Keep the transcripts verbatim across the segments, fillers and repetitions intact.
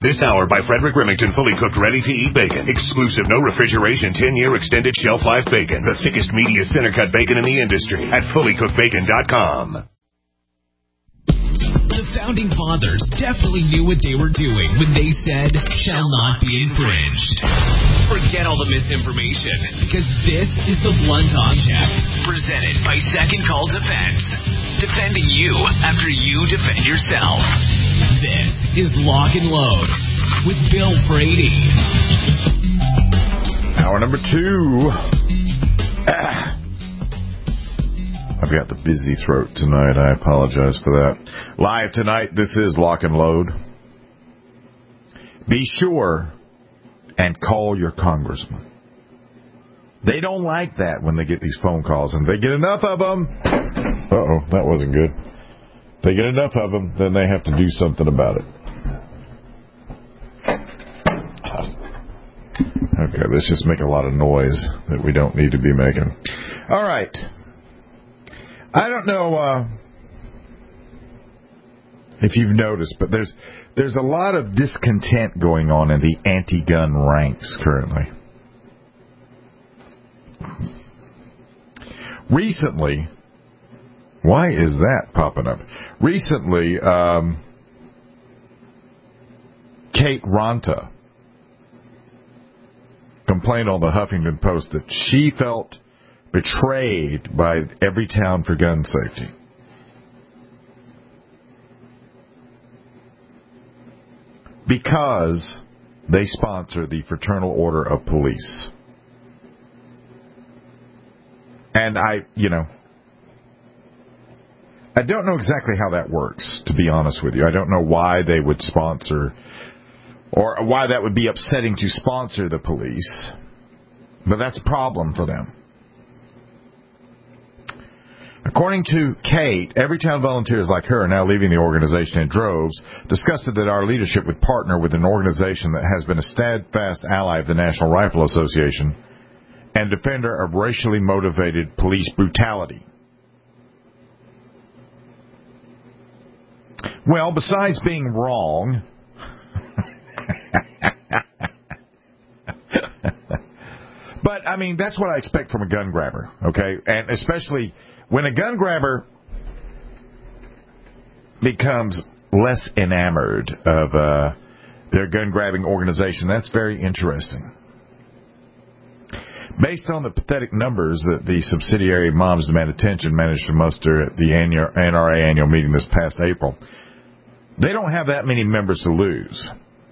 This hour by Frederick Remington, fully cooked, ready-to-eat bacon. Exclusive, no refrigeration, ten-year extended shelf life bacon. The thickest, meatiest center-cut bacon in the industry at fully cooked bacon dot com. The Founding Fathers definitely knew what they were doing when they said, shall not be infringed. Forget all the misinformation, because this is the Blunt Object, presented by Second Call Defense. Defending you after you defend yourself. This is Lock and Load with Bill Brady. Hour number two. Ah. I've got the busy throat tonight. I apologize for that. Live tonight, this is Lock and Load. Be sure and call your congressman. They don't like that when they get these phone calls, and they get enough of them. Uh-oh, that wasn't good. They get enough of them, then they have to do something about it. Okay, let's just make a lot of noise that we don't need to be making. All right. I don't know uh, if you've noticed, but there's there's a lot of discontent going on in the anti-gun ranks currently. Recently, why is that popping up? Recently, um, Kate Ronta complained on the Huffington Post that she felt betrayed by Everytown for Gun Safety. Because they sponsor the Fraternal Order of Police. And I, you know, I don't know exactly how that works, to be honest with you. I don't know why they would sponsor, or why that would be upsetting to sponsor the police. But that's a problem for them. According to Kate, Everytown volunteers like her are now leaving the organization in droves, disgusted that our leadership would partner with an organization that has been a steadfast ally of the National Rifle Association and defender of racially motivated police brutality. Well, besides being wrong, but, I mean, that's what I expect from a gun grabber, okay? And especially when a gun grabber becomes less enamored of uh, their gun-grabbing organization, that's very interesting. Based on the pathetic numbers that the subsidiary Moms Demand Attention managed to muster at the N R A annual meeting this past April, they don't have that many members to lose.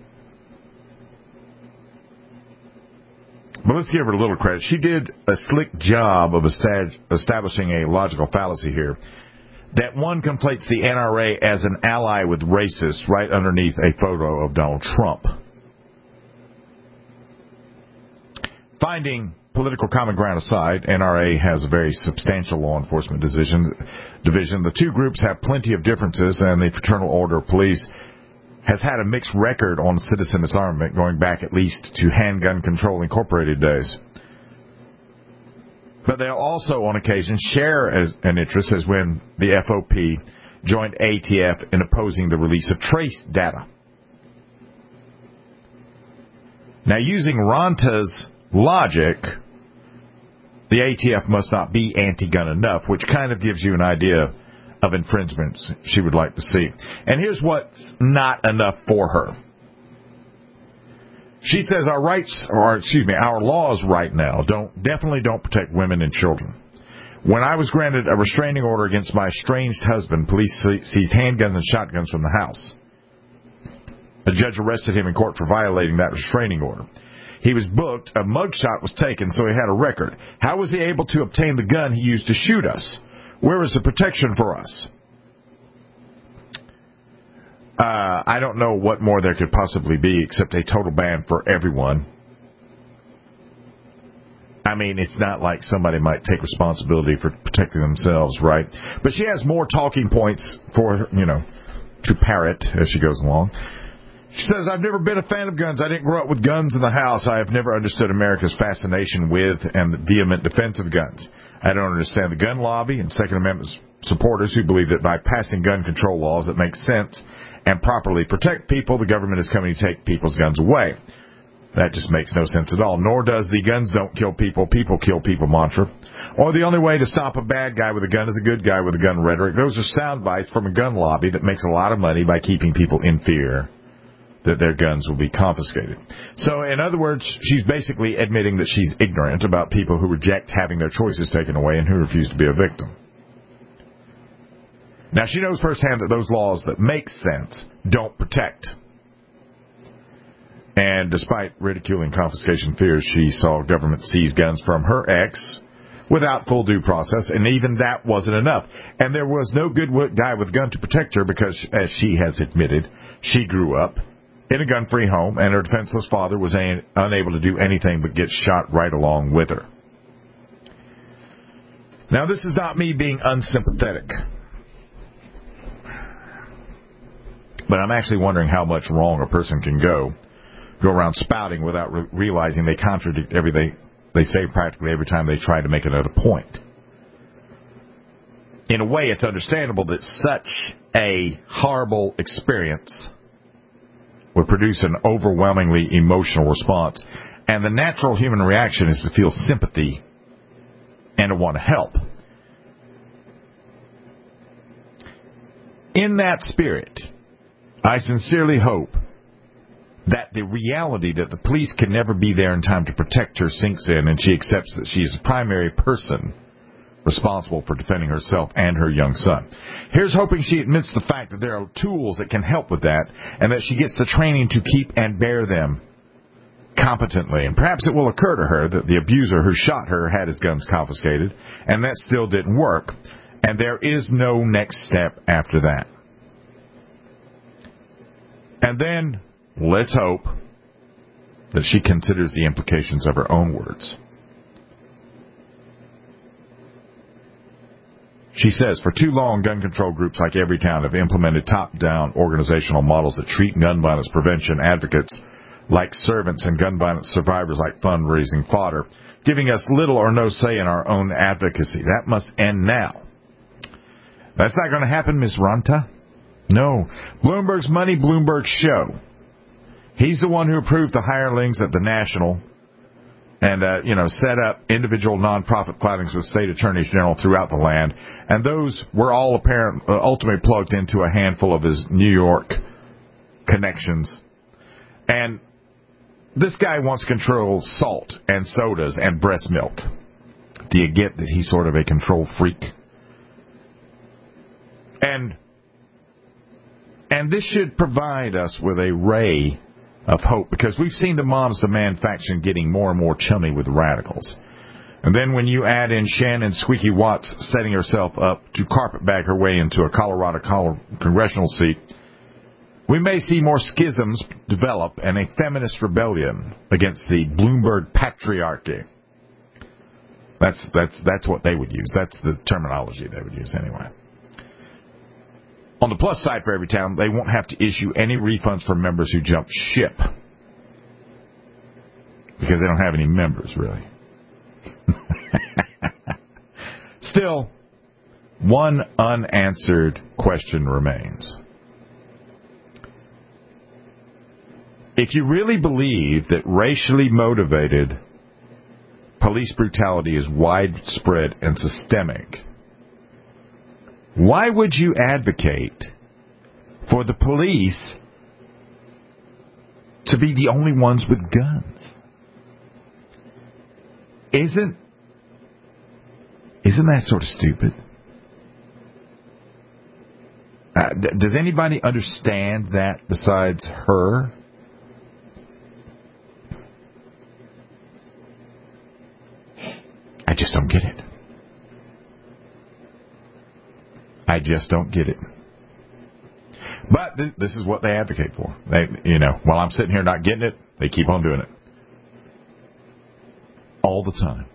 But let's give her a little credit. She did a slick job of establishing a logical fallacy here, that one conflates the N R A as an ally with racists right underneath a photo of Donald Trump. Finding political common ground aside, N R A has a very substantial law enforcement division. The two groups have plenty of differences, and the Fraternal Order of Police has had a mixed record on citizen disarmament going back at least to Handgun Control Incorporated days. But they'll also, on occasion, share as an interest as when the F O P joined A T F in opposing the release of trace data. Now, using Ronta's logic, the A T F must not be anti-gun enough, which kind of gives you an idea of infringements she would like to see. And here's what's not enough for her. She says our rights, or excuse me, our laws right now don't definitely don't protect women and children. When I was granted a restraining order against my estranged husband, police seized handguns and shotguns from the house. A judge arrested him in court for violating that restraining order. He was booked, a mugshot was taken, so he had a record. How was he able to obtain the gun he used to shoot us? Where was the protection for us? Uh, I don't know what more there could possibly be except a total ban for everyone. I mean, it's not like somebody might take responsibility for protecting themselves, right? But she has more talking points for, you know, to parrot as she goes along. She says, I've never been a fan of guns. I didn't grow up with guns in the house. I have never understood America's fascination with and the vehement defense of guns. I don't understand the gun lobby and Second Amendment supporters who believe that by passing gun control laws it makes sense and properly protect people, the government is coming to take people's guns away. That just makes no sense at all. Nor does the guns don't kill people, people kill people mantra. Or the only way to stop a bad guy with a gun is a good guy with a gun rhetoric. Those are sound bites from a gun lobby that makes a lot of money by keeping people in fear that their guns will be confiscated. So, in other words, she's basically admitting that she's ignorant about people who reject having their choices taken away and who refuse to be a victim. Now, she knows firsthand that those laws that make sense don't protect. And despite ridiculing confiscation fears, she saw government seize guns from her ex without full due process, and even that wasn't enough. And there was no good guy with a gun to protect her because, as she has admitted, she grew up in a gun-free home, and her defenseless father was a- unable to do anything but get shot right along with her. Now, this is not me being unsympathetic, but I'm actually wondering how much wrong a person can go go around spouting without re- realizing they contradict everything they say practically every time they try to make another point. In a way, it's understandable that such a horrible experience would produce an overwhelmingly emotional response, and the natural human reaction is to feel sympathy and to want to help. In that spirit, I sincerely hope that the reality that the police can never be there in time to protect her sinks in, and she accepts that she is the primary person responsible for defending herself and her young son. Here's hoping she admits the fact that there are tools that can help with that, and that she gets the training to keep and bear them competently. And perhaps it will occur to her that the abuser who shot her had his guns confiscated, and that still didn't work, and there is no next step after that. And then, let's hope that she considers the implications of her own words. She says, for too long, gun control groups like Everytown have implemented top-down organizational models that treat gun violence prevention advocates like servants and gun violence survivors like fundraising fodder, giving us little or no say in our own advocacy. That must end now. That's not going to happen, Miz Ranta. No. Bloomberg's Money, Bloomberg Show. He's the one who approved the hirelings at the National and, uh, you know, set up individual nonprofit filings with state attorneys general throughout the land. And those were all apparent, uh, ultimately plugged into a handful of his New York connections. And this guy wants to control salt and sodas and breast milk. Do you get that he's sort of a control freak? And, and this should provide us with a ray of hope, because we've seen the Moms Demand faction getting more and more chummy with radicals. And then when you add in Shannon Squeaky Watts setting herself up to carpetbag her way into a Colorado congressional seat, we may see more schisms develop and a feminist rebellion against the Bloomberg patriarchy. That's that's that's what they would use. That's the terminology they would use anyway. On the plus side for Everytown, they won't have to issue any refunds for members who jump ship, because they don't have any members, really. Still, one unanswered question remains. If you really believe that racially motivated police brutality is widespread and systemic, why would you advocate for the police to be the only ones with guns? Isn't isn't that sort of stupid? Uh, d- does anybody understand that besides her? I just don't get it. I just don't get it. But th- this is what they advocate for. They, you know, while I'm sitting here not getting it, they keep on doing it. All the time.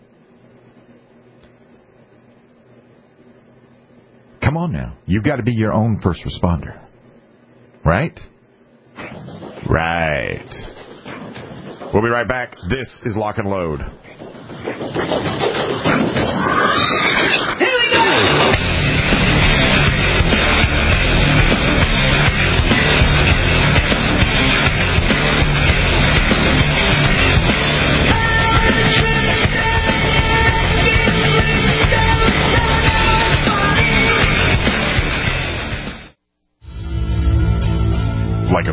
Come on now. You've got to be your own first responder. Right? Right. We'll be right back. This is Lock and Load. Here we go!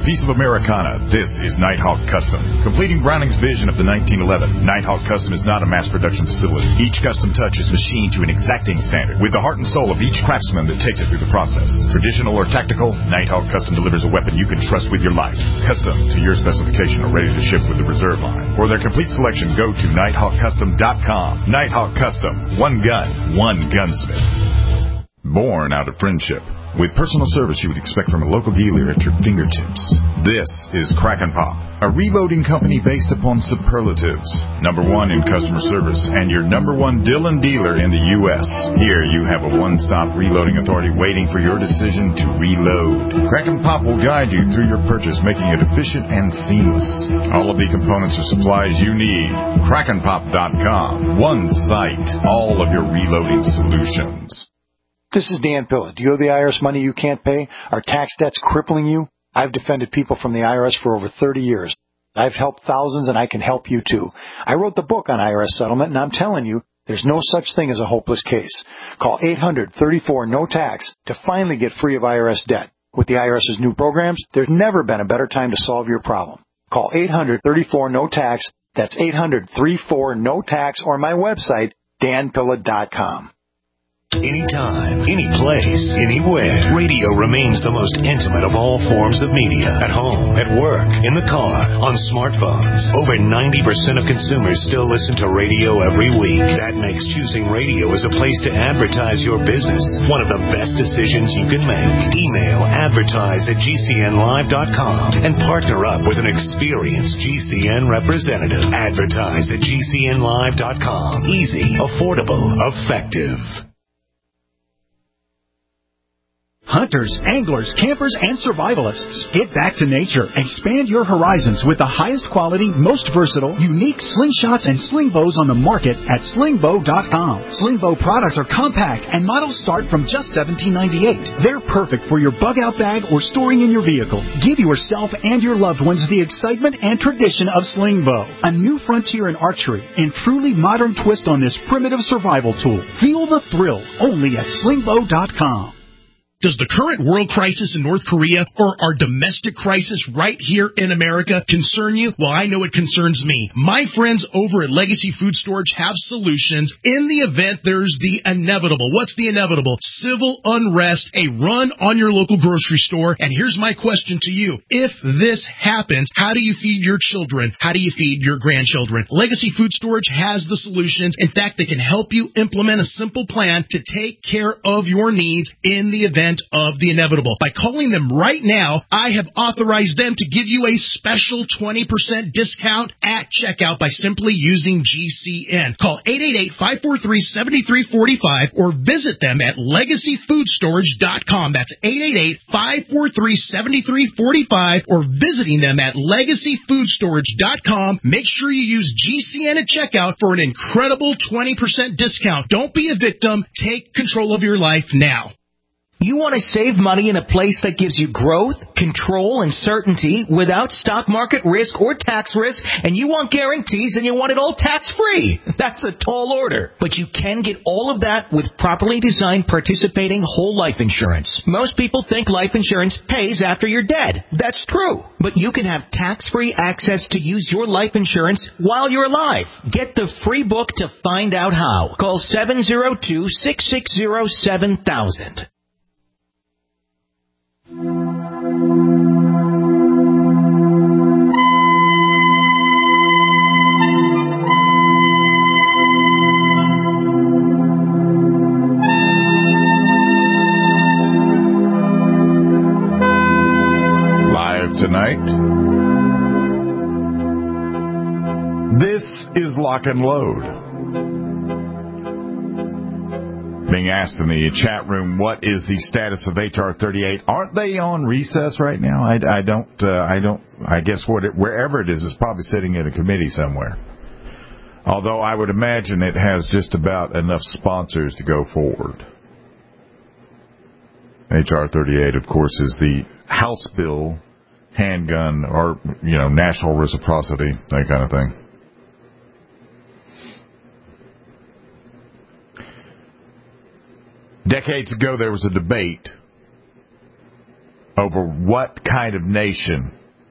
piece of Americana, this is Nighthawk Custom. Completing Browning's vision of the nineteen eleven, Nighthawk Custom is not a mass production facility. Each custom touch is machined to an exacting standard, with the heart and soul of each craftsman that takes it through the process. Traditional or tactical, Nighthawk Custom delivers a weapon you can trust with your life. Custom to your specification or ready to ship with the reserve line. For their complete selection, go to nighthawk custom dot com. Nighthawk Custom. One gun, one gunsmith. Born out of friendship, with personal service you would expect from a local dealer at your fingertips. This is Crack and Pop, a reloading company based upon superlatives. Number one in customer service and your number one Dillon dealer in the U S Here you have a one-stop reloading authority waiting for your decision to reload. Crack and Pop will guide you through your purchase, making it efficient and seamless. All of the components or supplies you need. crack and pop dot com. One site. All of your reloading solutions. This is Dan Pilla. Do you owe the I R S money you can't pay? Are tax debts crippling you? I've defended people from the I R S for over thirty years. I've helped thousands, and I can help you too. I wrote the book on I R S settlement, and I'm telling you, there's no such thing as a hopeless case. Call eight hundred, thirty-four, no tax to finally get free of I R S debt. With the IRS's new programs, there's never been a better time to solve your problem. Call eight hundred, thirty-four, no tax. That's eight hundred, thirty-four, no tax, or my website, dan pilla dot com. Anytime, any place, anywhere, radio remains the most intimate of all forms of media. At home, at work, in the car, on smartphones. Over ninety percent of consumers still listen to radio every week. That makes choosing radio as a place to advertise your business one of the best decisions you can make. Email advertise at g c n live dot com and partner up with an experienced G C N representative. Advertise at g c n live dot com. Easy, affordable, effective. Hunters, anglers, campers, and survivalists, get back to nature. Expand your horizons with the highest quality, most versatile, unique slingshots and sling bows on the market at sling bow dot com. Sling bow products are compact and models start from just seventeen ninety-eight. They're perfect for your bug out bag or storing in your vehicle. Give yourself and your loved ones the excitement and tradition of sling bow, a new frontier in archery and truly modern twist on this primitive survival tool. Feel the thrill only at sling bow dot com. Does the current world crisis in North Korea or our domestic crisis right here in America concern you? Well, I know it concerns me. My friends over at Legacy Food Storage have solutions in the event there's the inevitable. What's the inevitable? Civil unrest, a run on your local grocery store. And here's my question to you. If this happens, how do you feed your children? How do you feed your grandchildren? Legacy Food Storage has the solutions. In fact, they can help you implement a simple plan to take care of your needs in the event of the inevitable. By calling them right now, I have authorized them to give you a special twenty percent discount at checkout by simply using G C N. Call eight eight eight, five four three, seven three four five or visit them at legacy food storage dot com. That's eight eight eight, five four three, seven three four five or visiting them at legacy food storage dot com. Make sure you use G C N at checkout for an incredible twenty percent discount. Don't be a victim. Take control of your life now. You want to save money in a place that gives you growth, control, and certainty without stock market risk or tax risk, and you want guarantees and you want it all tax-free. That's a tall order. But you can get all of that with properly designed participating whole life insurance. Most people think life insurance pays after you're dead. That's true. But you can have tax-free access to use your life insurance while you're alive. Get the free book to find out how. Call seven zero two, six six zero, seven thousand. Live tonight, this is Lock and Load. Being asked in the chat room, what is the status of H R thirty-eight? Aren't they on recess right now? I, I don't, uh, I don't, I guess what it, wherever it is, it's probably sitting in a committee somewhere. Although I would imagine it has just about enough sponsors to go forward. H R thirty-eight, of course, is the House bill, handgun, or, you know, national reciprocity, that kind of thing. Decades ago, there was a debate over what kind of nation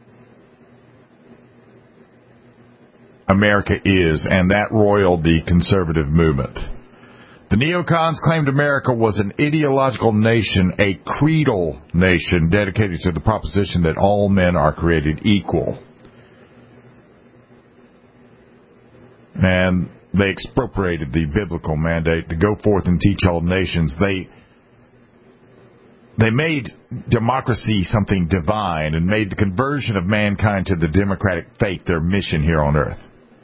America is, and that roiled the conservative movement. The neocons claimed America was an ideological nation, a creedal nation dedicated to the proposition that all men are created equal. And they expropriated the biblical mandate to go forth and teach all nations. They they made democracy something divine and made the conversion of mankind to the democratic faith their mission here on earth.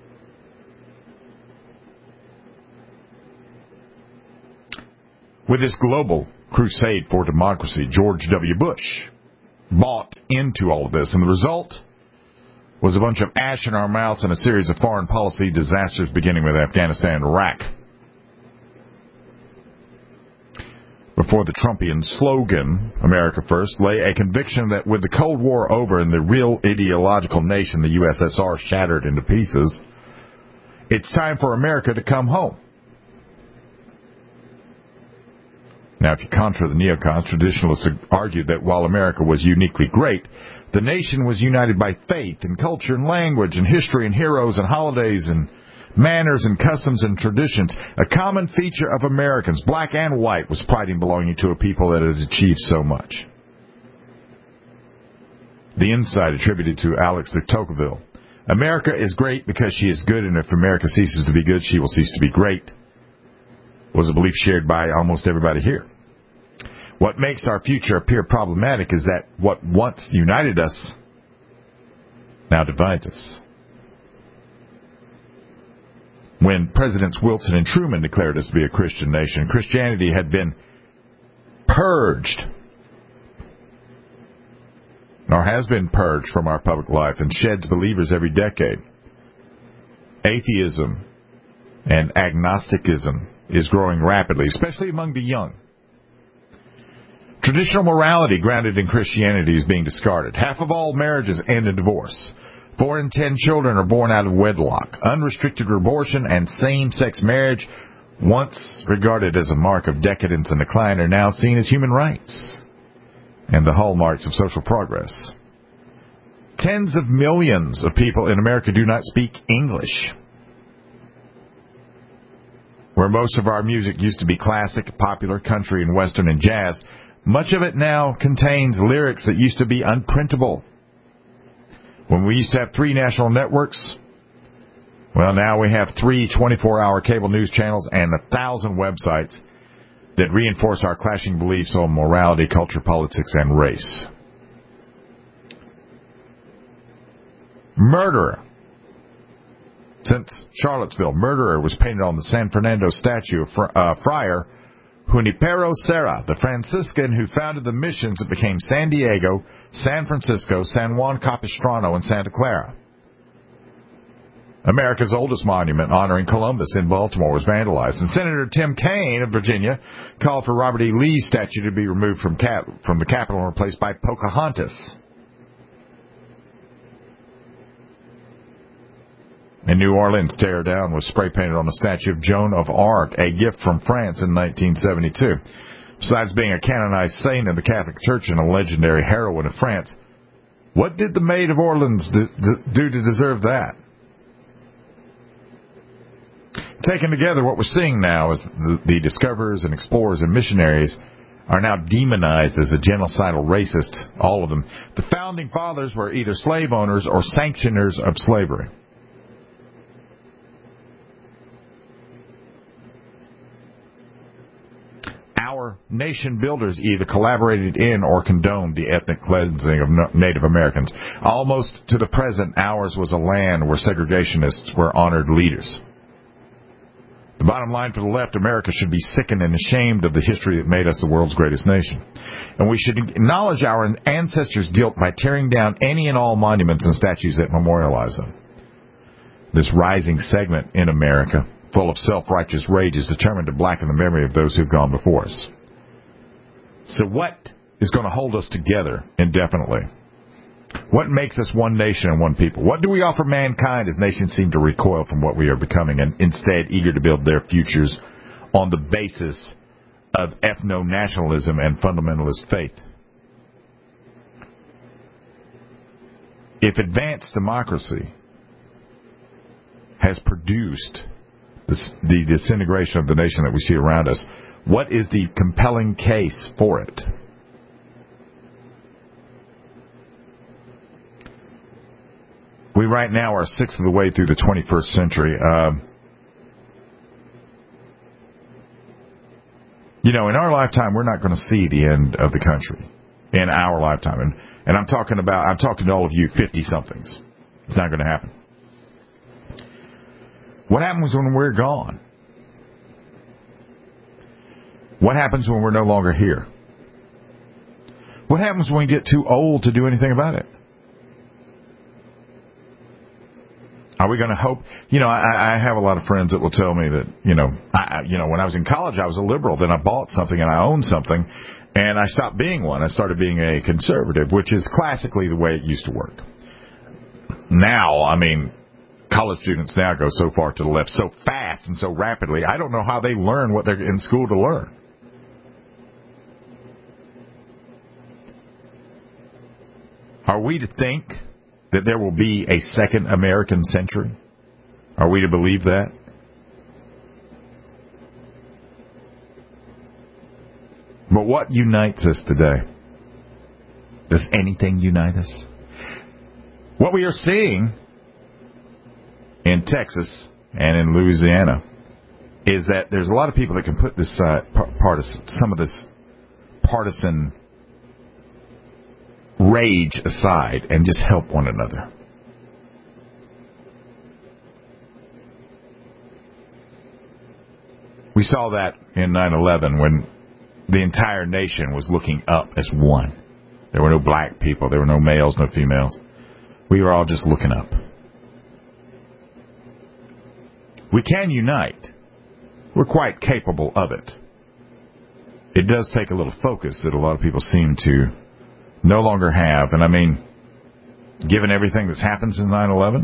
With this global crusade for democracy, George W. Bush bought into all of this, and the result was a bunch of ash in our mouths and a series of foreign policy disasters beginning with Afghanistan and Iraq. Before the Trumpian slogan, America First, lay a conviction that with the Cold War over and the real ideological nation, the U S S R, shattered into pieces, it's time for America to come home. Now, if you contra the neocons, traditionalists argued that while America was uniquely great, the nation was united by faith and culture and language and history and heroes and holidays and manners and customs and traditions. A common feature of Americans, black and white, was pride in belonging to a people that had achieved so much. The insight attributed to Alex de Tocqueville. America is great because she is good, and if America ceases to be good, she will cease to be great, was a belief shared by almost everybody here. What makes our future appear problematic is that what once united us now divides us. When Presidents Wilson and Truman declared us to be a Christian nation, Christianity had been purged, or has been purged from our public life and sheds believers every decade. Atheism and agnosticism is growing rapidly, especially among the young. Traditional morality grounded in Christianity is being discarded. Half of all marriages end in divorce. Four in ten children are born out of wedlock. Unrestricted abortion and same-sex marriage, once regarded as a mark of decadence and decline, are now seen as human rights and the hallmarks of social progress. Tens of millions of people in America do not speak English. Where most of our music used to be classic, popular, country, and western and jazz, much of it now contains lyrics that used to be unprintable. When we used to have three national networks, well, now we have three twenty-four hour cable news channels and a thousand websites that reinforce our clashing beliefs on morality, culture, politics, and race. Murderer. Since Charlottesville, murderer was painted on the San Fernando statue of Fr- uh, Friar Junipero Serra, the Franciscan who founded the missions that became San Diego, San Francisco, San Juan Capistrano, and Santa Clara. America's oldest monument honoring Columbus in Baltimore was vandalized, and Senator Tim Kaine of Virginia called for Robert E. Lee's statue to be removed from, cap- from the Capitol and replaced by Pocahontas. In New Orleans, tear down was spray painted on the statue of Joan of Arc, a gift from France in nineteen seventy-two. Besides being a canonized saint in the Catholic Church and a legendary heroine of France, what did the Maid of Orleans do, do to deserve that? Taken together, what we're seeing now is the, the discoverers and explorers and missionaries are now demonized as a genocidal racist, all of them. The founding fathers were either slave owners or sanctioners of slavery. Our nation builders either collaborated in or condoned the ethnic cleansing of Native Americans. Almost to the present, ours was a land where segregationists were honored leaders. The bottom line for the left, America should be sickened and ashamed of the history that made us the world's greatest nation. And we should acknowledge our ancestors' guilt by tearing down any and all monuments and statues that memorialize them. This rising segment in America, full of self-righteous rage, is determined to blacken the memory of those who've gone before us. So what is going to hold us together indefinitely? What makes us one nation and one people? What do we offer mankind as nations seem to recoil from what we are becoming and instead eager to build their futures on the basis of ethno-nationalism and fundamentalist faith? if advanced democracy has produced this, the disintegration of the nation that we see around us, what is the compelling case for it? We right now are a sixth of the way through the twenty-first century. Uh, you know, in our lifetime, we're not going to see the end of the country. In our lifetime. And, and I'm talking about, I'm talking to all of you fifty-somethings. It's not going to happen. What happens when we're gone? What happens when we're no longer here? What happens when we get too old to do anything about it? Are we going to hope? You know, I, I have a lot of friends that will tell me that, you know, I, you know, when I was in college, I was a liberal. Then I bought something and I owned something, and I stopped being one. I started being a conservative, which is classically the way it used to work. Now, I mean, college students now go so far to the left so fast and so rapidly. I don't know how they learn what they're in school to learn. Are we to think that there will be a second American century? Are we to believe that? But what unites us today? Does anything unite us? What we are seeing in Texas and in Louisiana is that there's a lot of people that can put this uh, partisan, some of this partisan rage aside and just help one another. We saw that in nine eleven when the entire nation was looking up as one. There were no black people. There were no males, no females. We were all just looking up. We can unite. We're quite capable of it. It does take a little focus that a lot of people seem to no longer have. And I mean, given everything that's happened since nine eleven,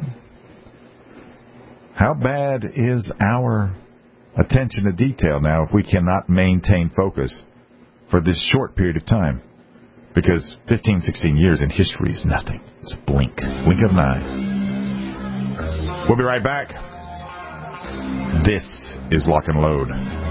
how bad is our attention to detail now if we cannot maintain focus for this short period of time? Because fifteen, sixteen years in history is nothing. It's a blink. Blink of an eye. We'll be right back. This is Lock and Load.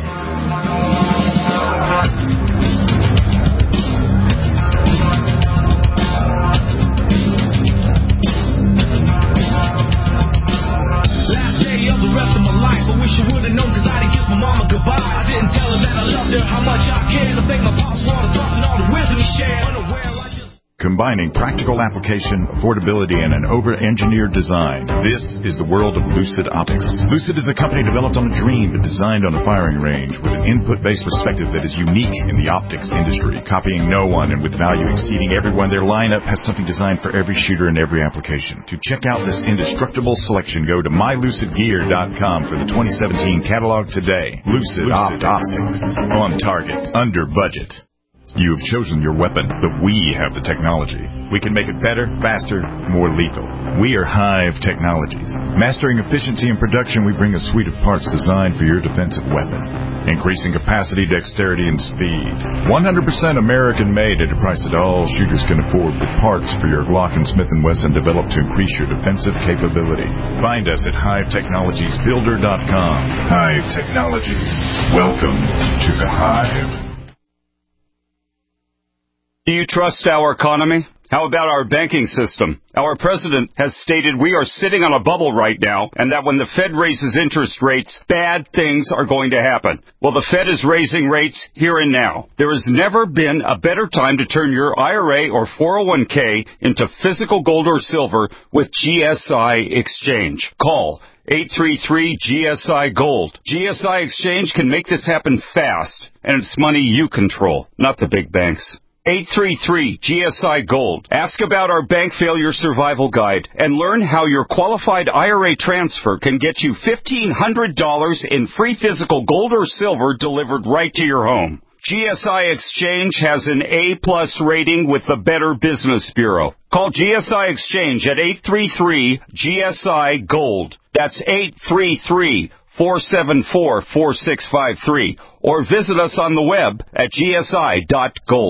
She would've known cause I didn't kiss my mama goodbye. I didn't tell her that I loved her, how much I cared. To thank my pops for all the thoughts and all the wisdom he shared. Unaware, I just... Combining practical application, affordability, and an over-engineered design. This is the world of Lucid Optics. Lucid is a company developed on a dream but designed on a firing range with an input-based perspective that is unique in the optics industry, copying no one and with value exceeding everyone. Their lineup has something designed for every shooter and every application. To check out this indestructible selection, go to my lucid gear dot com for the twenty seventeen catalog today. Lucid, Lucid Optics. On target, under budget. You have chosen your weapon, but we have the technology. We can make it better, faster, more lethal. We are Hive Technologies. Mastering efficiency and production, we bring a suite of parts designed for your defensive weapon. Increasing capacity, dexterity, and speed. one hundred percent American-made at a price that all shooters can afford, with parts for your Glock and Smith and Wesson developed to increase your defensive capability. Find us at hive technologies builder dot com. Hive Technologies. Welcome to the Hive. Do you trust our economy? How about our banking system? Our president has stated we are sitting on a bubble right now, and that when the Fed raises interest rates, bad things are going to happen. Well, the Fed is raising rates here and now. There has never been a better time to turn your I R A or four oh one k into physical gold or silver with G S I Exchange. Call eight three three G S I Gold. G S I Exchange can make this happen fast, and it's money you control, not the big banks. eight three three G S I Gold. Ask about our bank failure survival guide and learn how your qualified I R A transfer can get you fifteen hundred dollars in free physical gold or silver delivered right to your home. G S I Exchange has an A-plus rating with the Better Business Bureau. Call G S I Exchange at eight three three G S I Gold. That's eight three three four seven four four six five three. Or visit us on the web at G S I dot gold.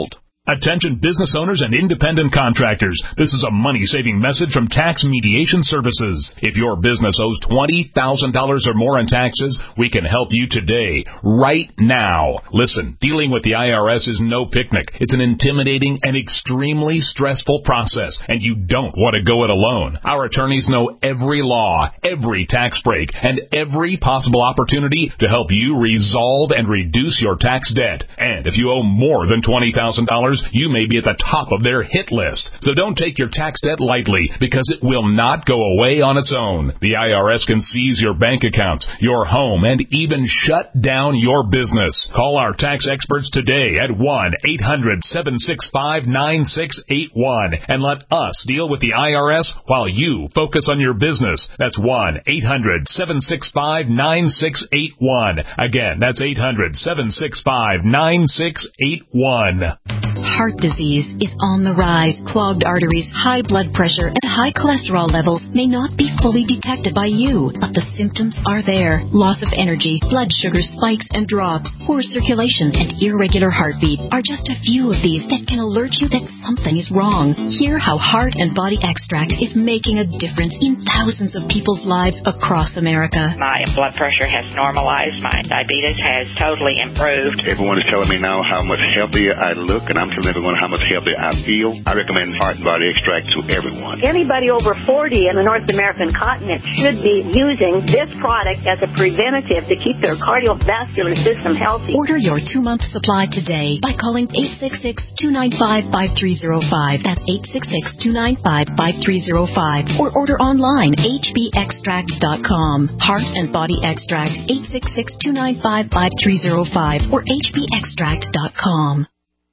Attention business owners and independent contractors. This is a money-saving message from Tax Mediation Services. If your business owes twenty thousand dollars or more in taxes, we can help you today, right now. Listen, dealing with the I R S is no picnic. It's an intimidating and extremely stressful process, and you don't want to go it alone. Our attorneys know every law, every tax break, and every possible opportunity to help you resolve and reduce your tax debt. And if you owe more than twenty thousand dollars, you may be at the top of their hit list. So don't take your tax debt lightly, because it will not go away on its own. The I R S can seize your bank accounts, your home, and even shut down your business. Call our tax experts today at one eight hundred seven six five nine six eight one and let us deal with the I R S while you focus on your business. That's one eight hundred seven six five nine six eight one. Again, that's eight hundred seven six five nine six eight one. Heart disease is on the rise. Clogged arteries, high blood pressure, and high cholesterol levels may not be fully detected by you, but the symptoms are there. Loss of energy, blood sugar spikes and drops, poor circulation, and irregular heartbeat are just a few of these that can alert you that something is wrong. Hear how Heart and Body Extract is making a difference in thousands of people's lives across America. My blood pressure has normalized. My diabetes has totally improved. Everyone is telling me now how much healthier I look, and I'm telling everyone how much healthier I feel. I recommend Heart and Body Extract to everyone. Anybody over forty in the North American continent should be using this product as a preventative to keep their cardiovascular system healthy. Order your two-month supply today by calling eight six six, two nine five, five three zero five. That's eight six six, two nine five, five three zero five. Or order online, h b extract dot com. Heart and Body Extract, eight six six, two nine five, five three zero five or h b extract dot com.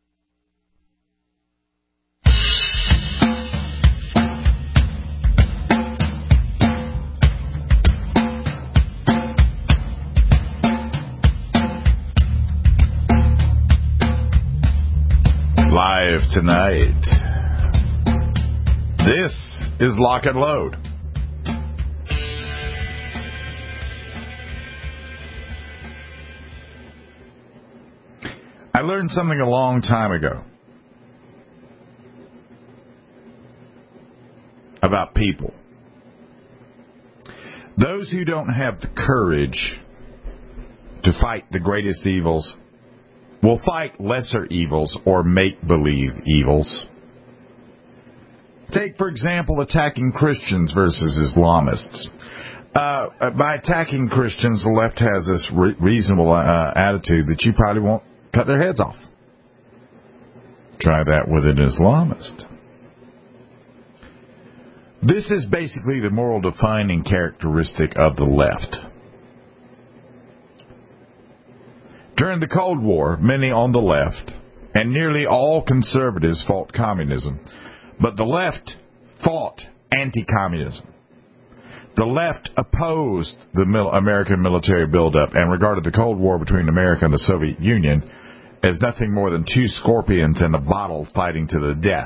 Live tonight, this is Lock and Load. I learned something a long time ago about people. Those who don't have the courage to fight the greatest evils will fight lesser evils or make-believe evils. Take, for example, attacking Christians versus Islamists. Uh, by attacking Christians, the left has this re- reasonable uh, attitude that you probably won't cut their heads off. Try that with an Islamist. This is basically the moral defining characteristic of the left. During the Cold War, many on the left, and nearly all conservatives fought communism, but the left fought anti-communism. The left opposed the mil- American military buildup and regarded the Cold War between America and the Soviet Union as nothing more than two scorpions in a bottle fighting to the death.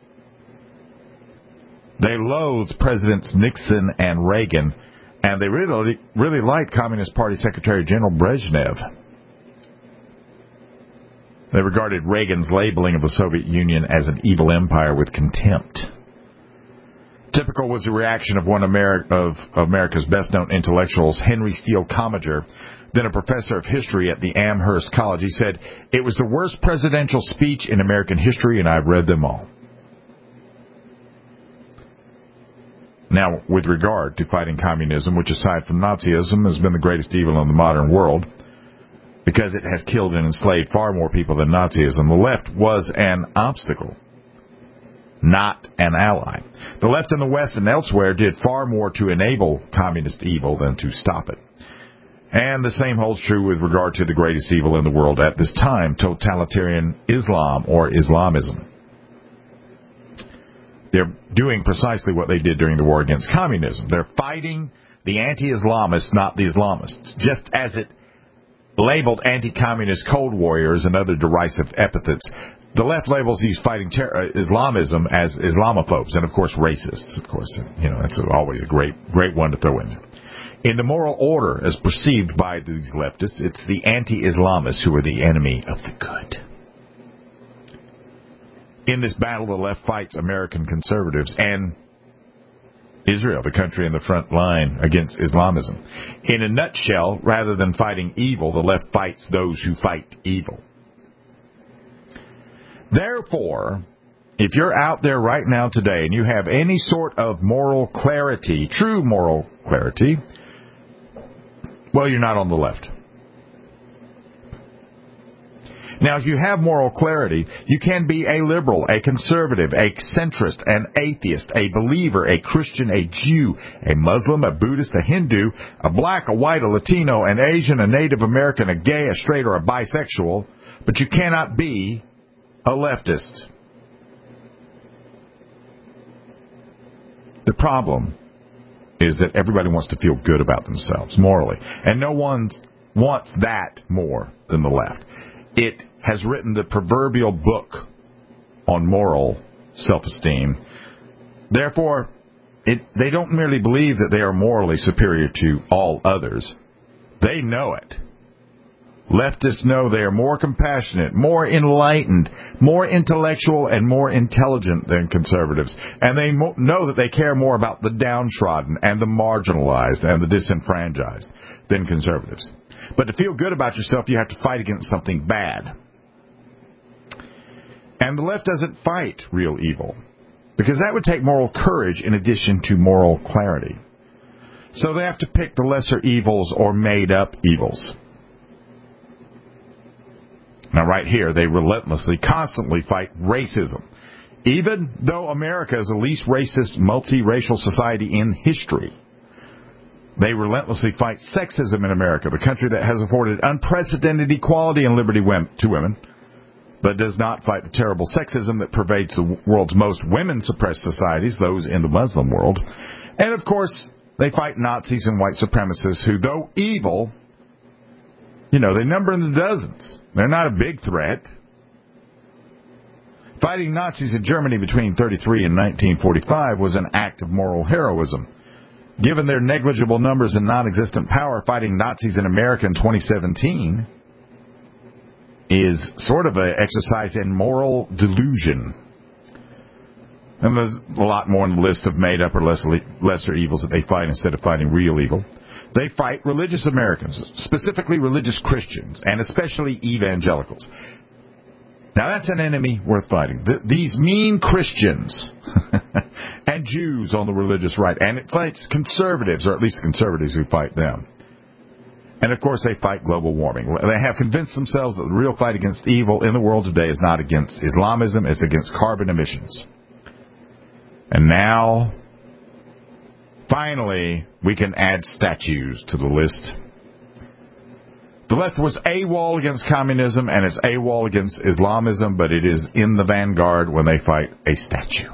They loathed Presidents Nixon and Reagan, and they really, really liked Communist Party Secretary General Brezhnev. They regarded Reagan's labeling of the Soviet Union as an evil empire with contempt. Typical was the reaction of one Ameri- of America's best-known intellectuals, Henry Steele Commager, then a professor of history at the Amherst College. He said, "It was the worst presidential speech in American history, and I've read them all." Now, with regard to fighting communism, which aside from Nazism has been the greatest evil in the modern world, because it has killed and enslaved far more people than Nazism, the left was an obstacle, not an ally. The left in the West and elsewhere did far more to enable communist evil than to stop it. And the same holds true with regard to the greatest evil in the world at this time, totalitarian Islam or Islamism. They're doing precisely what they did during the war against communism. They're fighting the anti-Islamists, not the Islamists, just as it labeled anti-communist Cold Warriors and other derisive epithets. The left labels these fighting ter- uh, Islamism as Islamophobes and, of course, racists. Of course, you know, that's always a great, great one to throw in there. In the moral order, as perceived by these leftists, it's the anti-Islamists who are the enemy of the good. in this battle, the left fights American conservatives and Israel, the country in the front line against Islamism. In a nutshell, rather than fighting evil, the left fights those who fight evil. Therefore, if you're out there right now today and you have any sort of moral clarity, true moral clarity, well, you're not on the left. Now, if you have moral clarity, you can be a liberal, a conservative, a centrist, an atheist, a believer, a Christian, a Jew, a Muslim, a Buddhist, a Hindu, a black, a white, a Latino, an Asian, a Native American, a gay, a straight, or a bisexual, but you cannot be a leftist. The problem is that everybody wants to feel good about themselves morally, and no one wants that more than the left. It has written the proverbial book on moral self-esteem. Therefore, it, they don't merely believe that they are morally superior to all others. They know it. Leftists know they are more compassionate, more enlightened, more intellectual, and more intelligent than conservatives. And they mo- know that they care more about the downtrodden and the marginalized and the disenfranchised than conservatives. But to feel good about yourself, you have to fight against something bad. And the left doesn't fight real evil, because that would take moral courage in addition to moral clarity. So they have to pick the lesser evils or made-up evils. Now, right here, they relentlessly, constantly fight racism. Even though America is the least racist, multiracial society in history, they relentlessly fight sexism in America, the country that has afforded unprecedented equality and liberty to women, but does not fight the terrible sexism that pervades the world's most women-suppressed societies, those in the Muslim world. And, of course, they fight Nazis and white supremacists who, though evil, you know, they number in the dozens. They're not a big threat. Fighting Nazis in Germany between thirty-three and nineteen forty-five was an act of moral heroism. Given their negligible numbers and non-existent power, fighting Nazis in America in twenty seventeen is sort of an exercise in moral delusion. And there's a lot more on the list of made-up or lesser evils that they fight instead of fighting real evil. They fight religious Americans, specifically religious Christians, and especially evangelicals. Now, that's an enemy worth fighting. Th- these mean Christians and Jews on the religious right. And it fights conservatives, or at least conservatives who fight them. And, of course, they fight global warming. They have convinced themselves that the real fight against evil in the world today is not against Islamism, it's against carbon emissions. And now, finally, we can add statues to the list. The left was AWOL against communism and is AWOL against Islamism, but it is in the vanguard when they fight a statue.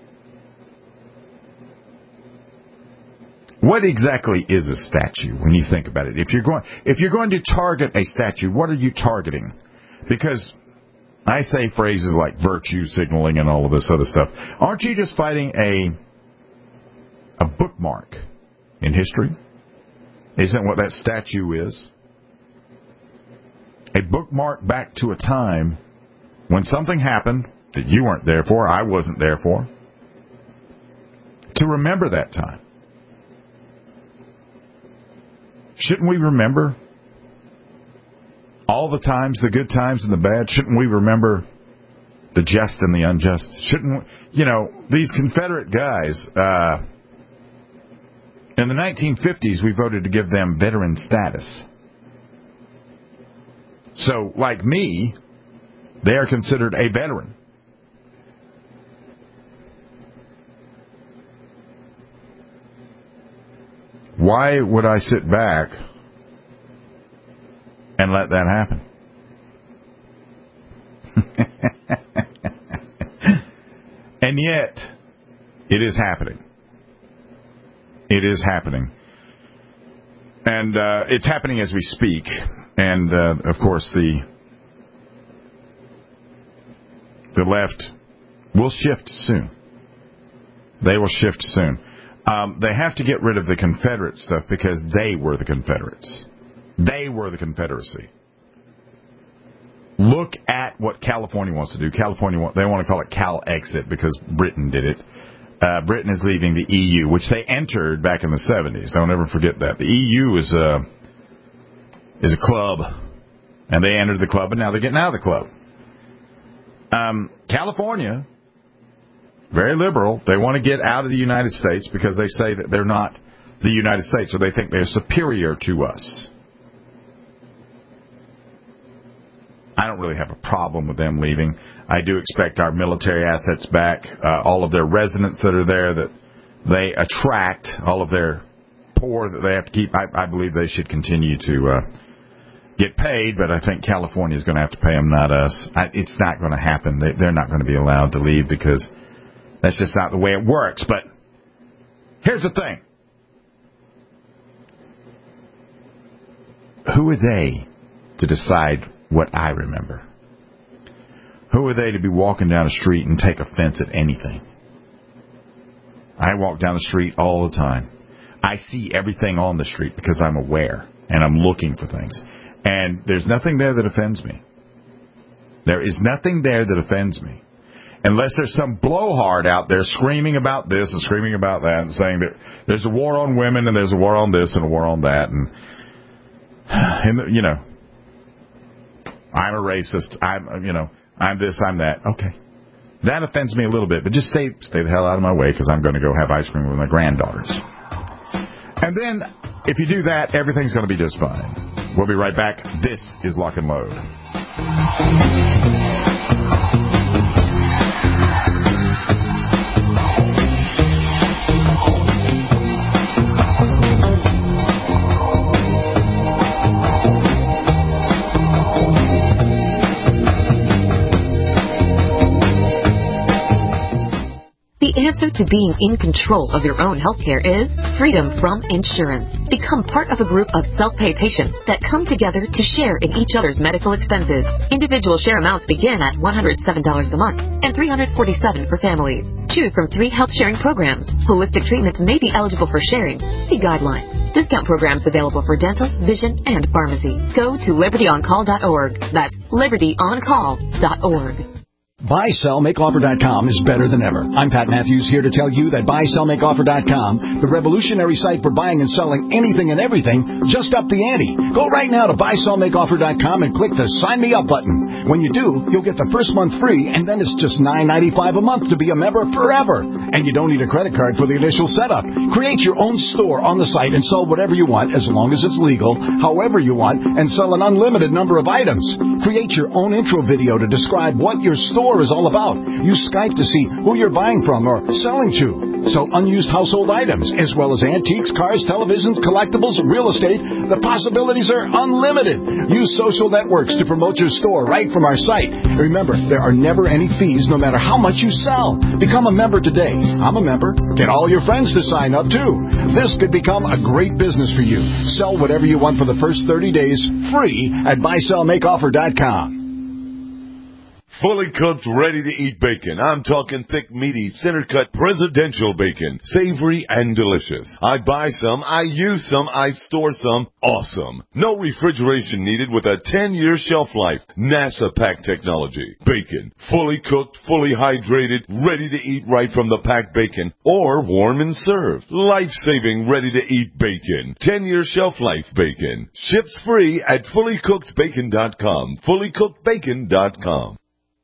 What exactly is a statue when you think about it? If you're going, if you're going to target a statue, what are you targeting? Because I say phrases like virtue signaling and all of this other stuff. Aren't you just fighting a a bookmark in history? Isn't what that statue is? A bookmark back to a time when something happened that you weren't there for, I wasn't there for. To remember that time. Shouldn't we remember all the times, the good times and the bad? Shouldn't we remember the just and the unjust? Shouldn't we, you know, these Confederate guys, uh, in the nineteen fifties, we voted to give them veteran status. So, like me, they are considered a veteran. Why would I sit back and let that happen? And yet, it is happening. It is happening. And uh, it's happening as we speak. And, uh, of course, the the left will shift soon. They will shift soon. Um, they have to get rid of the Confederate stuff because they were the Confederates. They were the Confederacy. Look at what California wants to do. California, want, they want to call it Cal-Exit because Britain did it. Uh, Britain is leaving the E U, which they entered back in the seventies. Don't ever forget that. The E U is a, is a club, and they entered the club, and now they're getting out of the club. Um, California, very liberal. They want to get out of the United States because they say that they're not the United States, or they think they're superior to us. I don't really have a problem with them leaving. I do expect our military assets back, uh, all of their residents that are there that they attract, all of their poor that they have to keep. I, I believe they should continue to uh, get paid, but I think California is going to have to pay them, not us. I, it's not going to happen. They, they're not going to be allowed to leave because that's just not the way it works. But here's the thing. Who are they to decide what I remember? Who are they to be walking down the street and take offense at anything? I walk down the street all the time. I see everything on the street because I'm aware and I'm looking for things. And there's nothing there that offends me. There is nothing there that offends me. Unless there's some blowhard out there screaming about this and screaming about that and saying that there's a war on women and there's a war on this and a war on that. And, and you know, I'm a racist. I'm, you know, I'm this, I'm that. Okay. That offends me a little bit, but just stay, stay the hell out of my way because I'm going to go have ice cream with my granddaughters. And then, if you do that, everything's going to be just fine. We'll be right back. This is Lock and Load. The answer to being in control of your own healthcare is freedom from insurance. Become part of a group of self-pay patients that come together to share in each other's medical expenses. Individual share amounts begin at one hundred seven dollars a month and three hundred forty-seven dollars for families. Choose from three health sharing programs. Holistic treatments may be eligible for sharing. See guidelines. Discount programs available for dental, vision, and pharmacy. Go to liberty on call dot org. That's liberty on call dot org. buy sell make offer dot com is better than ever. I'm Pat Matthews here to tell you that buy sell make offer dot com, the revolutionary site for buying and selling anything and everything, just upped the ante. Go right now to buy sell make offer dot com and click the Sign Me Up button. When you do, you'll get the first month free, and then it's just nine ninety-five a month to be a member forever. And you don't need a credit card for the initial setup. Create your own store on the site and sell whatever you want as long as it's legal, however you want, and sell an unlimited number of items. Create your own intro video to describe what your store is all about. Use Skype to see who you're buying from or selling to. Sell unused household items, as well as antiques, cars, televisions, collectibles, real estate. The possibilities are unlimited. Use social networks to promote your store right from our site. Remember, there are never any fees no matter how much you sell. Become a member today. I'm a member. Get all your friends to sign up too. This could become a great business for you. Sell whatever you want for the first thirty days free at buy sell make offer dot com. Fully cooked, ready-to-eat bacon. I'm talking thick, meaty, center-cut presidential bacon. Savory and delicious. I buy some, I use some, I store some. Awesome. No refrigeration needed with a ten-year shelf life. NASA pack technology. Bacon. Fully cooked, fully hydrated, ready to eat right from the packed bacon. Or warm and served. Life-saving, ready-to-eat bacon. ten-year shelf life bacon. Ships free at fully cooked bacon dot com. fully cooked bacon dot com.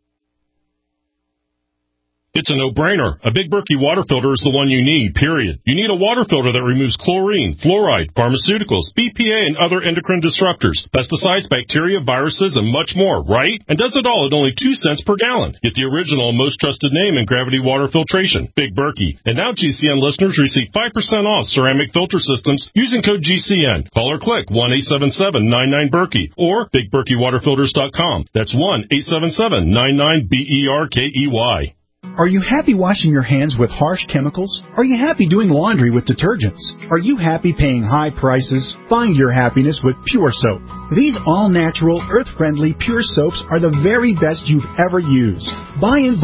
It's a no-brainer. A Big Berkey water filter is the one you need, period. You need a water filter that removes chlorine, fluoride, pharmaceuticals, B P A, and other endocrine disruptors, pesticides, bacteria, viruses, and much more, right? And does it all at only two cents per gallon. Get the original and most trusted name in gravity water filtration, Big Berkey. And now G C N listeners receive five percent off ceramic filter systems using code G C N. Call or click one eight seven seven nine nine Berkey or big berkey water filters dot com. That's one eight seven seven nine nine B E R K E Y. Are you happy washing your hands with harsh chemicals? Are you happy doing laundry with detergents? Are you happy paying high prices? Find your happiness with Pure Soap. These all-natural, earth-friendly Pure Soaps are the very best you've ever used. Buy in bulk.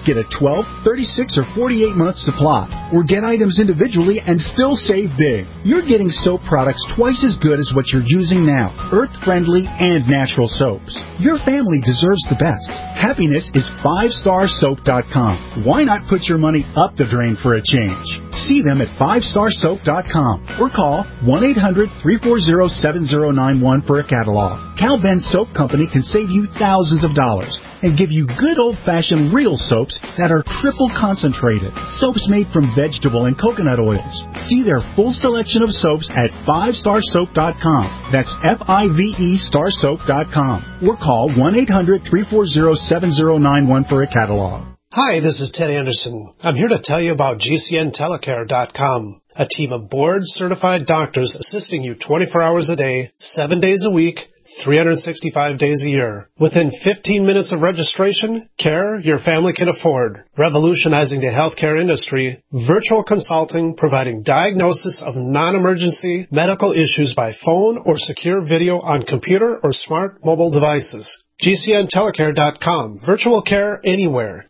Get a twelve, thirty-six, or forty-eight month supply, or get items individually and still save big. You're getting soap products twice as good as what you're using now, earth-friendly and natural soaps. Your family deserves the best. Happiness is five star soap dot com. Why not put your money up the drain for a change? See them at five star soap dot com or call one eight hundred, three four zero, seven zero nine one for a catalog. Cal Ben Soap Company can save you thousands of dollars and give you good old-fashioned real soaps that are triple concentrated. Soaps made from vegetable and coconut oils. See their full selection of soaps at five star soap dot com. That's F I V E star soap dot com. Or call one eight hundred, three four zero, seven zero nine one for a catalog. Hi, this is Ted Anderson. I'm here to tell you about G C N telecare dot com, a team of board-certified doctors assisting you twenty-four hours a day, seven days a week, three hundred sixty-five days a year. Within fifteen minutes of registration, care your family can afford. Revolutionizing the healthcare industry, virtual consulting providing diagnosis of non-emergency medical issues by phone or secure video on computer or smart mobile devices. G C N telecare dot com. Virtual care anywhere.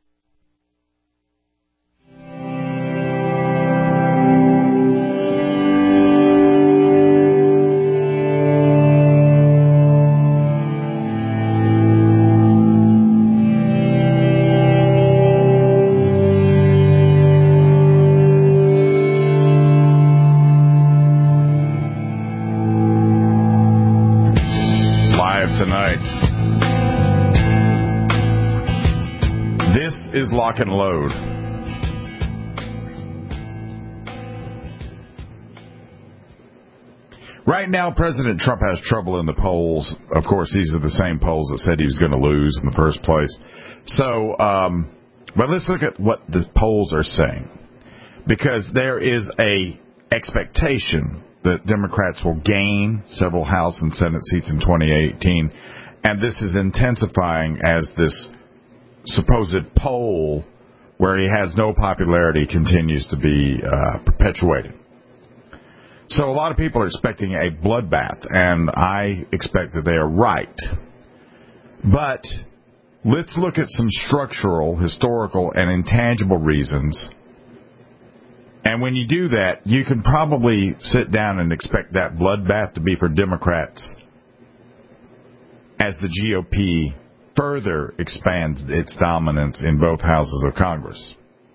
Is Lock and Load. Right now, President Trump has trouble in the polls. Of course, these are the same polls that said he was going to lose in the first place. So, um, but let's look at what the polls are saying. Because there is a expectation that Democrats will gain several House and Senate seats in twenty eighteen. And this is intensifying as this supposed poll where he has no popularity continues to be uh, perpetuated. So a lot of people are expecting a bloodbath, and I expect that they are right. But let's look at some structural, historical, and intangible reasons. And when you do that, you can probably sit down and expect that bloodbath to be for Democrats as the G O P further expands its dominance in both houses of Congress.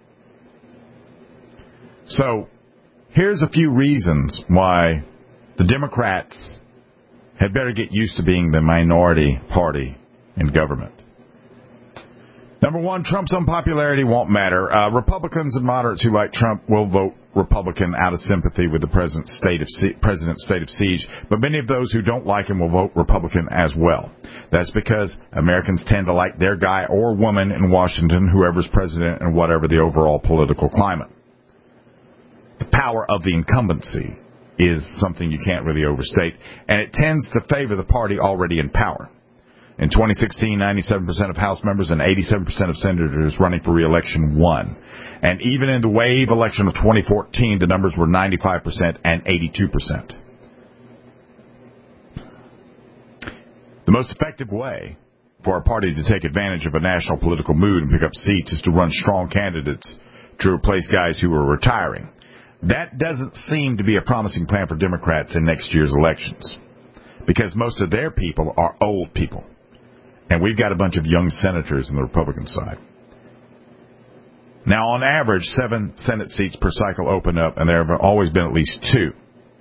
So, here's a few reasons why the Democrats had better get used to being the minority party in government. Number one, Trump's unpopularity won't matter. Uh, Republicans and moderates who like Trump will vote Republican out of sympathy with the president's state of sie- president's state of siege, but many of those who don't like him will vote Republican as well. That's because Americans tend to like their guy or woman in Washington, whoever's president and whatever the overall political climate. The power of the incumbency is something you can't really overstate, and it tends to favor the party already in power. In twenty sixteen, ninety-seven percent of House members and eighty-seven percent of senators running for re-election won. And even in the wave election of twenty fourteen, the numbers were ninety-five percent and eighty-two percent. The most effective way for a party to take advantage of a national political mood and pick up seats is to run strong candidates to replace guys who are retiring. That doesn't seem to be a promising plan for Democrats in next year's elections, because most of their people are old people. And we've got a bunch of young senators on the Republican side. Now, on average, seven Senate seats per cycle open up, and there have always been at least two.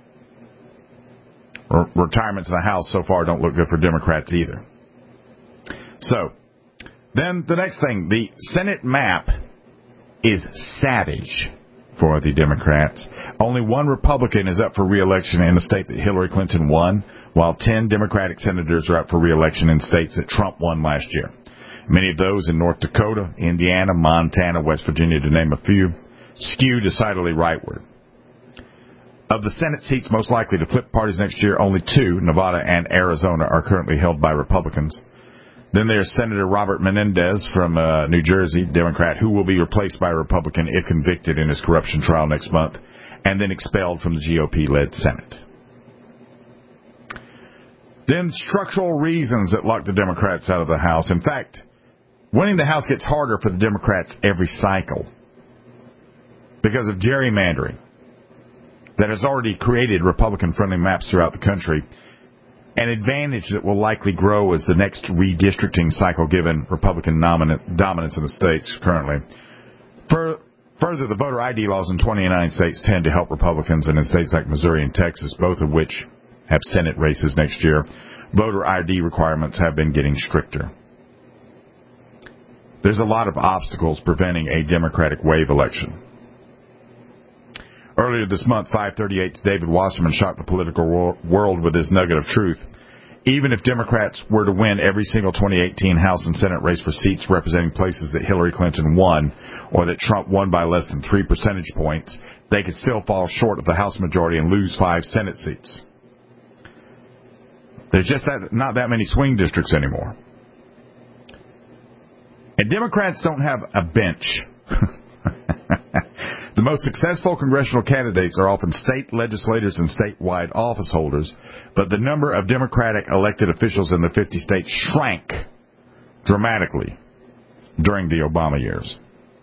Re- retirements in the House so far don't look good for Democrats either. So, then the next thing, the Senate map is savage for the Democrats. Only one Republican is up for re-election in the state that Hillary Clinton won, while ten Democratic senators are up for re-election in states that Trump won last year. Many of those in North Dakota, Indiana, Montana, West Virginia, to name a few, skew decidedly rightward. Of the Senate seats most likely to flip parties next year, only two, Nevada and Arizona, are currently held by Republicans. Then there's Senator Robert Menendez from uh, New Jersey, Democrat, who will be replaced by a Republican if convicted in his corruption trial next month, and then expelled from the G O P-led Senate. Then structural reasons that lock the Democrats out of the House. In fact, winning the House gets harder for the Democrats every cycle because of gerrymandering that has already created Republican-friendly maps throughout the country, an advantage that will likely grow as the next redistricting cycle given Republican nominant, dominance in the states currently. For, further, the voter I D laws in twenty-nine states tend to help Republicans, and in states like Missouri and Texas, both of which have Senate races next year, voter I D requirements have been getting stricter. There's a lot of obstacles preventing a Democratic wave election. Earlier this month, five thirty-eight's David Wasserman shocked the political wor- world with this nugget of truth. Even if Democrats were to win every single twenty eighteen House and Senate race for seats representing places that Hillary Clinton won, or that Trump won by less than three percentage points, they could still fall short of the House majority and lose five Senate seats. There's just that, not that many swing districts anymore. And Democrats don't have a bench. The most successful congressional candidates are often state legislators and statewide office holders, but the number of Democratic elected officials in the fifty states shrank dramatically during the Obama years.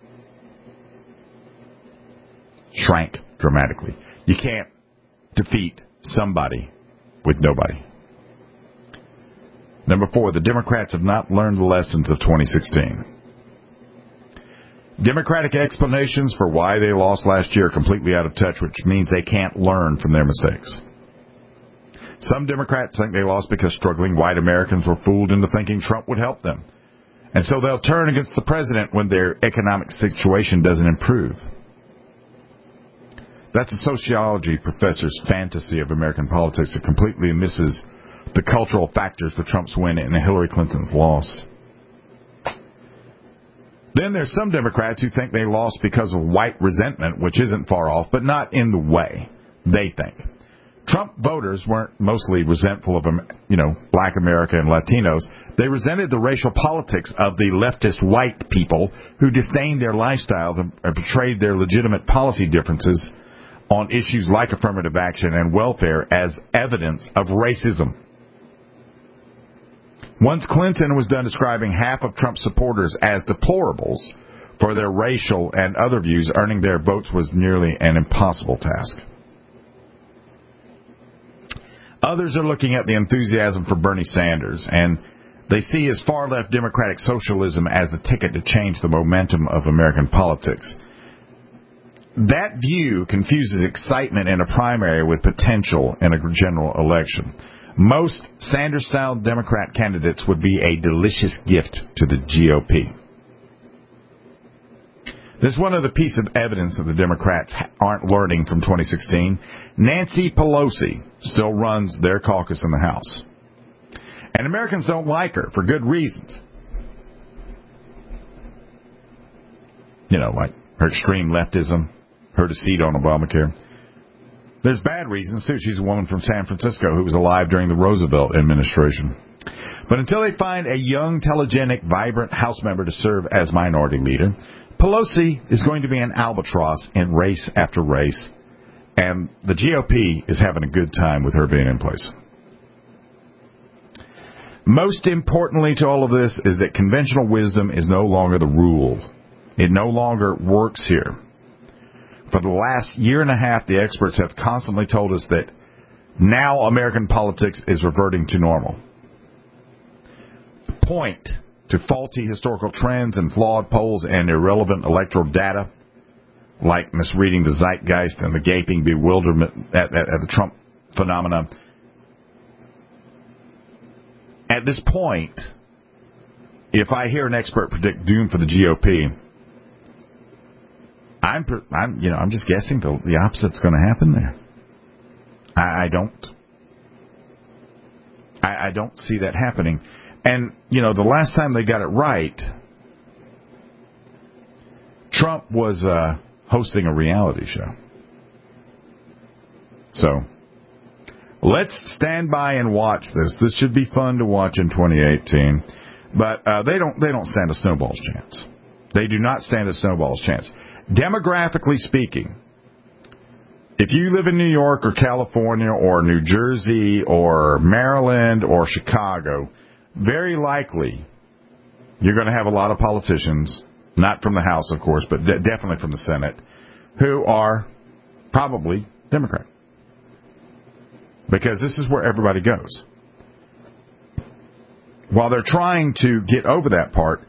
Shrank dramatically. You can't defeat somebody with nobody. Number four, the Democrats have not learned the lessons of twenty sixteen. Democratic explanations for why they lost last year are completely out of touch, which means they can't learn from their mistakes. Some Democrats think they lost because struggling white Americans were fooled into thinking Trump would help them. And so they'll turn against the president when their economic situation doesn't improve. That's a sociology professor's fantasy of American politics that completely misses the cultural factors for Trump's win and Hillary Clinton's loss. Then there's some Democrats who think they lost because of white resentment, which isn't far off, but not in the way they think. Trump voters weren't mostly resentful of, you know, black America and Latinos. They resented the racial politics of the leftist white people who disdained their lifestyles and portrayed their legitimate policy differences on issues like affirmative action and welfare as evidence of racism. Once Clinton was done describing half of Trump's supporters as deplorables for their racial and other views, earning their votes was nearly an impossible task. Others are looking at the enthusiasm for Bernie Sanders, and they see his far-left democratic socialism as the ticket to change the momentum of American politics. That view confuses excitement in a primary with potential in a general election. Most Sanders-style Democrat candidates would be a delicious gift to the G O P. There's one other piece of evidence that the Democrats aren't learning from twenty sixteen. Nancy Pelosi still runs their caucus in the House. And Americans don't like her for good reasons. You know, like her extreme leftism, her deceit on Obamacare. There's bad reasons, too. She's a woman from San Francisco who was alive during the Roosevelt administration. But until they find a young, telegenic, vibrant House member to serve as minority leader, Pelosi is going to be an albatross in race after race, and the G O P is having a good time with her being in place. Most importantly to all of this is that conventional wisdom is no longer the rule. It no longer works here. For the last year and a half, the experts have constantly told us that now American politics is reverting to normal. Point to faulty historical trends and flawed polls and irrelevant electoral data, like misreading the zeitgeist and the gaping bewilderment at, at, at the Trump phenomenon. At this point, if I hear an expert predict doom for the G O P, I'm, I'm, you know, I'm just guessing the, the opposite's going to happen there. I, I don't, I, I don't see that happening. And you know, the last time they got it right, Trump was uh, hosting a reality show. So let's stand by and watch this. This should be fun to watch in twenty eighteen. But uh, they don't, they don't stand a snowball's chance. They do not stand a snowball's chance. Demographically speaking, if you live in New York or California or New Jersey or Maryland or Chicago, very likely you're going to have a lot of politicians, not from the House, of course, but de- definitely from the Senate, who are probably Democrat. Because this is where everybody goes. While they're trying to get over that part,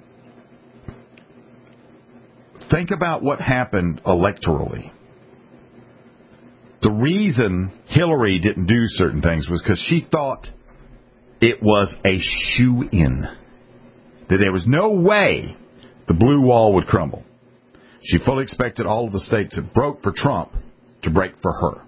think about what happened electorally. The reason Hillary didn't do certain things was because she thought it was a shoo-in. That there was no way the blue wall would crumble. She fully expected all of the states that broke for Trump to break for her.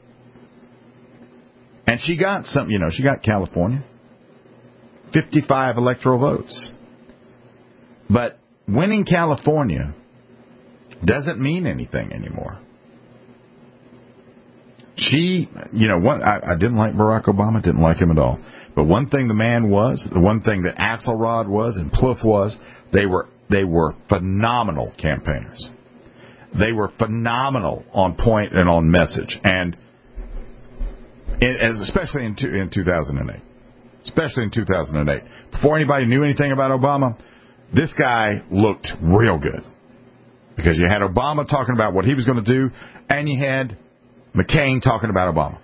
And she got some, you know, she got California. fifty-five electoral votes. But winning California doesn't mean anything anymore. She, you know, one, I, I didn't like Barack Obama, didn't like him at all. But one thing the man was, the one thing that Axelrod was and Plouffe was, they were they were phenomenal campaigners. They were phenomenal on point and on message, and in, as especially in, two, in two thousand eight. Especially in two thousand eight. Before anybody knew anything about Obama, this guy looked real good. Because you had Obama talking about what he was going to do, and you had McCain talking about Obama.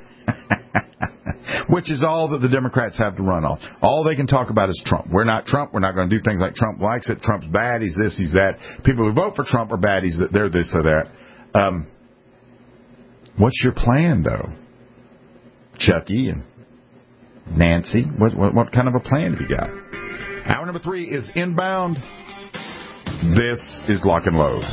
Which is all that the Democrats have to run on. All they can talk about is Trump. We're not Trump. We're not going to do things like Trump likes it. Trump's bad. He's this, he's that. People who vote for Trump are bad. He's that. They're this or that. Um, what's your plan, though? Chucky and Nancy, what, what what kind of a plan have you got? Hour number three is inbound. This is Lock and Load.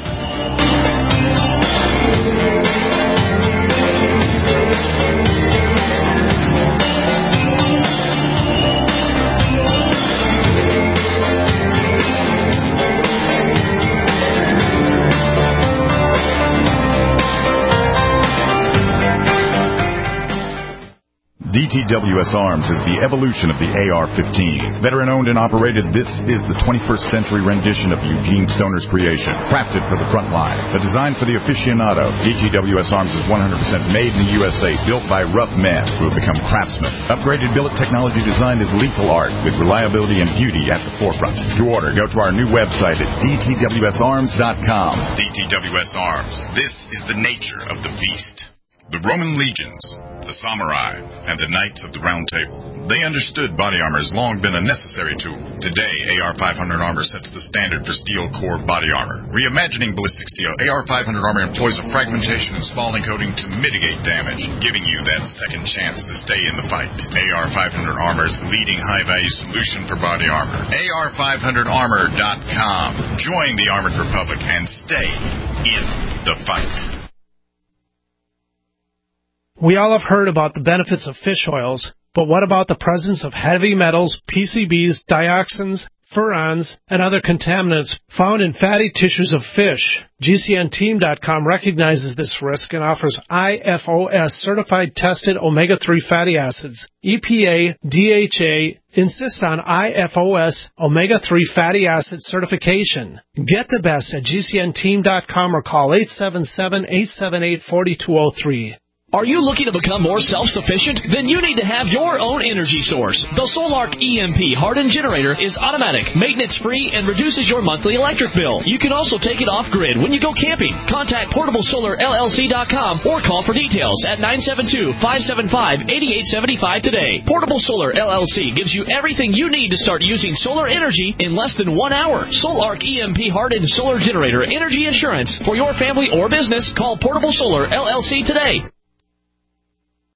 D T W S Arms is the evolution of the A R fifteen. Veteran-owned and operated, this is the twenty-first century rendition of Eugene Stoner's creation. Crafted for the front line, but designed for the aficionado. D T W S Arms is one hundred percent made in the U S A, built by rough men who have become craftsmen. Upgraded billet technology design is lethal art, with reliability and beauty at the forefront. To order, go to our new website at D T W S arms dot com. D T W S Arms. This is the nature of the beast. The Roman legions, the samurai, and the knights of the Round Table. They understood body armor has long been a necessary tool. Today, A R five hundred armor sets the standard for steel core body armor. Reimagining ballistic steel, A R five hundred armor employs a fragmentation and spalling coating to mitigate damage, giving you that second chance to stay in the fight. A R five hundred armor is the leading high-value solution for body armor. A R five hundred armor dot com. Join the Armored Republic and stay in the fight. We all have heard about the benefits of fish oils, but what about the presence of heavy metals, P C Bs, dioxins, furans, and other contaminants found in fatty tissues of fish? G C N team dot com recognizes this risk and offers I F O S certified tested omega three fatty acids. E P A, D H A insist on I F O S omega three fatty acid certification. Get the best at G C N team dot com or call eight seven seven, eight seven eight, four two zero three. Are you looking to become more self-sufficient? Then you need to have your own energy source. The Solark E M P hardened generator is automatic, maintenance-free, and reduces your monthly electric bill. You can also take it off-grid when you go camping. Contact portable solar L L C dot com or call for details at nine seven two, five seven five, eight eight seven five today. Portable Solar L L C gives you everything you need to start using solar energy in less than one hour. Solark E M P hardened solar generator energy insurance for your family or business. Call Portable Solar L L C today.